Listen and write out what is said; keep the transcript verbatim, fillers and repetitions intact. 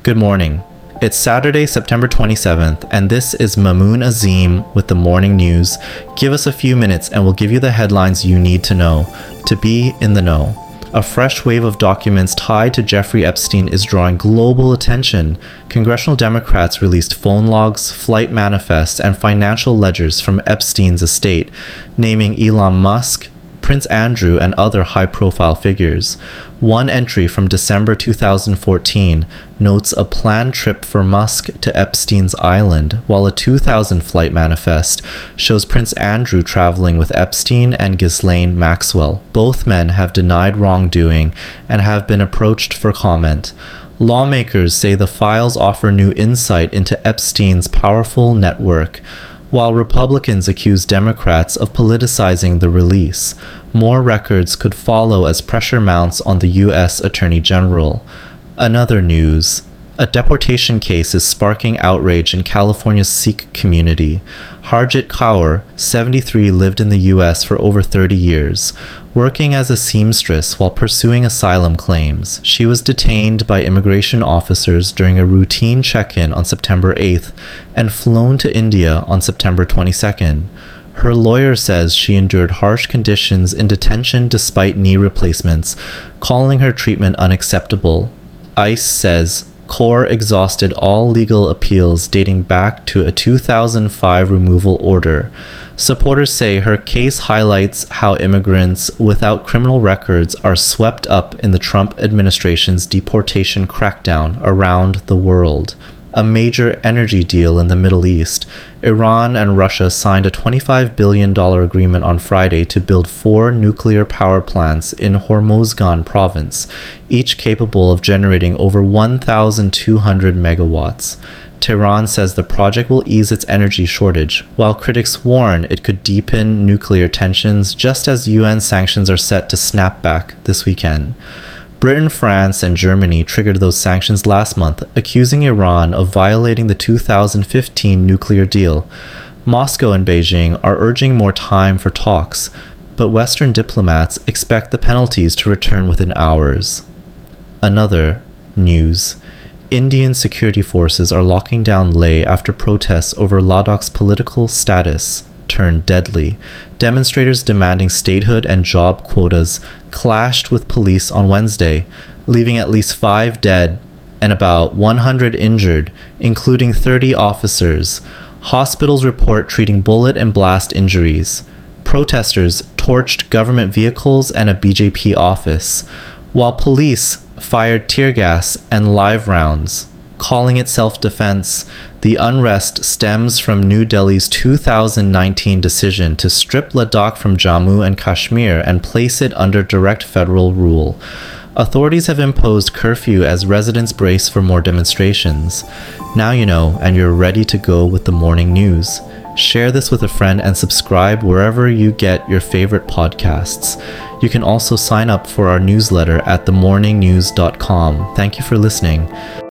Good morning. It's Saturday, September twenty-seventh, and this is Mamoon Azim with the morning news. Give us a few minutes and we'll give you the headlines you need to know to be in the know. A fresh wave of documents tied to Jeffrey Epstein is drawing global attention. Congressional Democrats released phone logs, flight manifests, and financial ledgers from Epstein's estate, naming Elon Musk, Prince Andrew, and other high-profile figures. One entry from December two thousand fourteen notes a planned trip for Musk to Epstein's Island, while a two thousand flight manifest shows Prince Andrew traveling with Epstein and Ghislaine Maxwell. Both men have denied wrongdoing and have been approached for comment. Lawmakers say the files offer new insight into Epstein's powerful network, while Republicans accuse Democrats of politicizing the release. More records could follow as pressure mounts on the U S Attorney General. Another news. A deportation case is sparking outrage in California's Sikh community. Harjit Kaur, seventy-three, lived in the U S for over thirty years, working as a seamstress while pursuing asylum claims. She was detained by immigration officers during a routine check-in on September eighth and flown to India on September twenty-second. Her lawyer says she endured harsh conditions in detention despite knee replacements, calling her treatment unacceptable. ICE says Kaur exhausted all legal appeals dating back to a two thousand five removal order. Supporters say her case highlights how immigrants without criminal records are swept up in the Trump administration's deportation crackdown around the world. A major energy deal in the Middle East. Iran and Russia signed a twenty-five billion dollars agreement on Friday to build four nuclear power plants in Hormozgan province, each capable of generating over one thousand two hundred megawatts. Tehran says the project will ease its energy shortage, while critics warn it could deepen nuclear tensions just as U N sanctions are set to snap back this weekend. Britain, France, and Germany triggered those sanctions last month, accusing Iran of violating the two thousand fifteen nuclear deal. Moscow and Beijing are urging more time for talks, but Western diplomats expect the penalties to return within hours. Another news. Indian security forces are locking down Leh after protests over Ladakh's political status turned deadly. Demonstrators demanding statehood and job quotas clashed with police on Wednesday, leaving at least five dead and about one hundred injured, including thirty officers. Hospitals report treating bullet and blast injuries. Protesters torched government vehicles and a B J P office, while police fired tear gas and live rounds. Calling it self-defense, the unrest stems from New Delhi's two thousand nineteen decision to strip Ladakh from Jammu and Kashmir and place it under direct federal rule. Authorities have imposed curfew as residents brace for more demonstrations. Now you know, and you're ready to go with the morning news. Share this with a friend and subscribe wherever you get your favorite podcasts. You can also sign up for our newsletter at the morning news dot com. Thank you for listening.